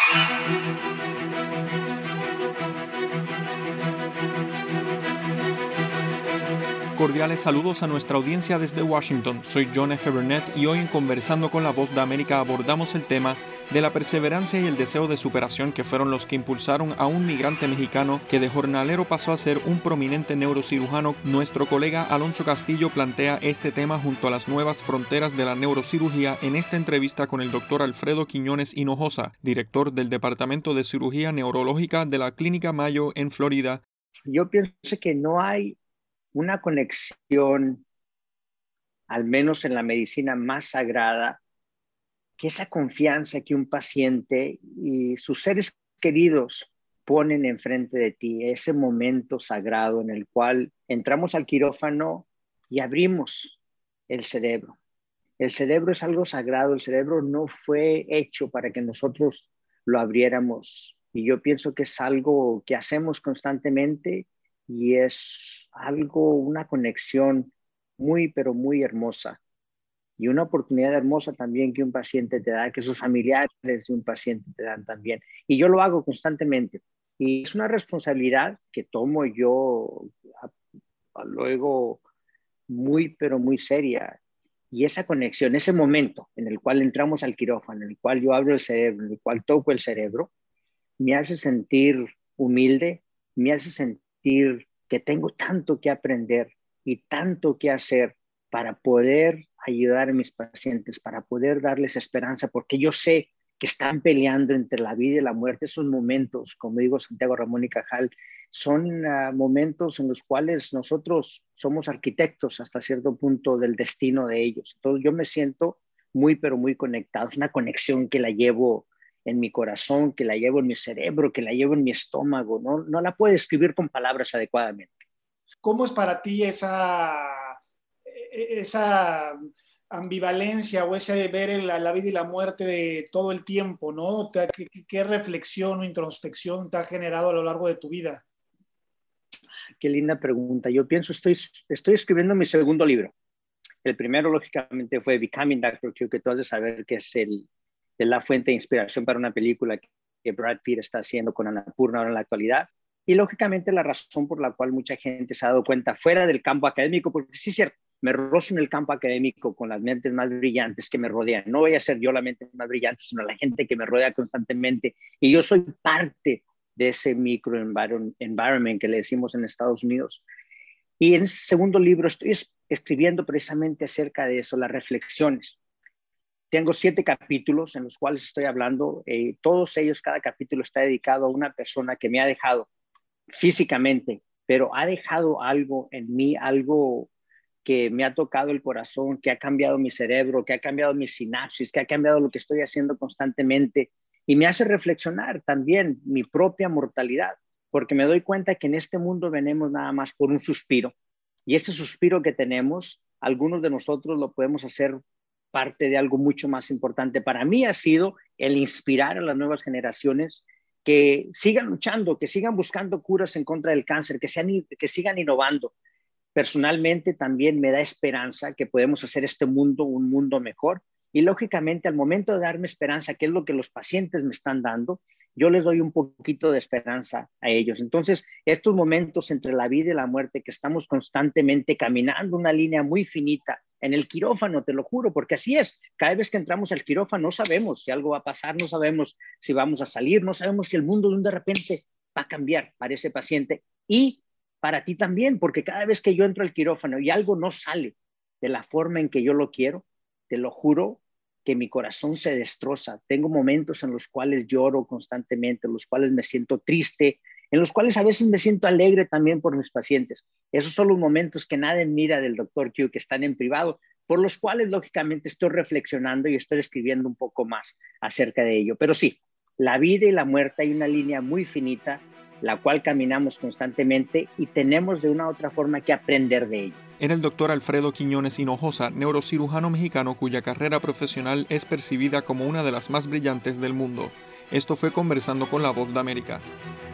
Cordiales saludos a nuestra audiencia desde Washington. Soy John F. Burnett y hoy en Conversando con la Voz de América abordamos el tema de la perseverancia y el deseo de superación que fueron los que impulsaron a un migrante mexicano que de jornalero pasó a ser un prominente neurocirujano. Nuestro colega Alonso Castillo plantea este tema junto a las nuevas fronteras de la neurocirugía en esta entrevista con el doctor Alfredo Quiñones Hinojosa, director del Departamento de Cirugía Neurológica de la Clínica Mayo en Florida. Yo pienso que no hay una conexión, al menos en la medicina más sagrada, que esa confianza que un paciente y sus seres queridos ponen enfrente de ti, ese momento sagrado en el cual entramos al quirófano y abrimos el cerebro. El cerebro es algo sagrado, el cerebro no fue hecho para que nosotros lo abriéramos. Y yo pienso que es algo que hacemos constantemente y es algo, una conexión muy, pero muy hermosa. Y una oportunidad hermosa también que un paciente te da, que sus familiares de un paciente te dan también. Y yo lo hago constantemente. Y es una responsabilidad que tomo yo luego muy, pero muy seria. Y esa conexión, ese momento en el cual entramos al quirófano, en el cual yo abro el cerebro, en el cual toco el cerebro, me hace sentir humilde, me hace sentir que tengo tanto que aprender y tanto que hacer para poder ayudar a mis pacientes, para poder darles esperanza, porque yo sé que están peleando entre la vida y la muerte. Esos momentos, como digo Santiago Ramón y Cajal, son momentos en los cuales nosotros somos arquitectos hasta cierto punto del destino de ellos. Entonces yo me siento muy, pero muy conectado. Es una conexión que la llevo en mi corazón, que la llevo en mi cerebro, que la llevo en mi estómago. No la puedo escribir con palabras adecuadamente. ¿Cómo es para ti esa ambivalencia o ese ver la vida y la muerte de todo el tiempo, ¿no? ¿Qué reflexión o introspección te ha generado a lo largo de tu vida? Qué linda pregunta. Yo pienso, estoy escribiendo mi segundo libro. El primero, lógicamente, fue Becoming Dr. Q, que tú has de saber que es la fuente de inspiración para una película que Brad Pitt está haciendo con Annapurna ahora en la actualidad. Y lógicamente la razón por la cual mucha gente se ha dado cuenta fuera del campo académico, porque sí es cierto, me rozo en el campo académico con las mentes más brillantes que me rodean. No voy a ser yo la mente más brillante, sino la gente que me rodea constantemente. Y yo soy parte de ese microenvironment que le decimos en Estados Unidos. Y en ese segundo libro estoy escribiendo precisamente acerca de eso, las reflexiones. Tengo 7 capítulos en los cuales estoy hablando. Todos ellos, cada capítulo está dedicado a una persona que me ha dejado físicamente, pero ha dejado algo en mí, algo que me ha tocado el corazón, que ha cambiado mi cerebro, que ha cambiado mis sinapsis, que ha cambiado lo que estoy haciendo constantemente y me hace reflexionar también mi propia mortalidad, porque me doy cuenta que en este mundo venimos nada más por un suspiro y ese suspiro que tenemos, algunos de nosotros lo podemos hacer parte de algo mucho más importante. Para mí ha sido el inspirar a las nuevas generaciones que sigan luchando, que sigan buscando curas en contra del cáncer, que sigan innovando. Personalmente también me da esperanza que podemos hacer este mundo un mundo mejor y lógicamente al momento de darme esperanza, que es lo que los pacientes me están dando, yo les doy un poquito de esperanza a ellos. Entonces, estos momentos entre la vida y la muerte que estamos constantemente caminando una línea muy finita en el quirófano, te lo juro, porque así es. Cada vez que entramos al quirófano no sabemos si algo va a pasar, no sabemos si vamos a salir, no sabemos si el mundo de repente va a cambiar para ese paciente y para ti también, porque cada vez que yo entro al quirófano y algo no sale de la forma en que yo lo quiero, te lo juro que mi corazón se destroza. Tengo momentos en los cuales lloro constantemente, en los cuales me siento triste, en los cuales a veces me siento alegre también por mis pacientes. Esos son los momentos que nadie mira del Dr. Q, que están en privado, por los cuales lógicamente estoy reflexionando y estoy escribiendo un poco más acerca de ello. Pero sí, la vida y la muerte hay una línea muy finita, la cual caminamos constantemente y tenemos de una u otra forma que aprender de ello. Era el doctor Alfredo Quiñones Hinojosa, neurocirujano mexicano cuya carrera profesional es percibida como una de las más brillantes del mundo. Esto fue Conversando con la Voz de América.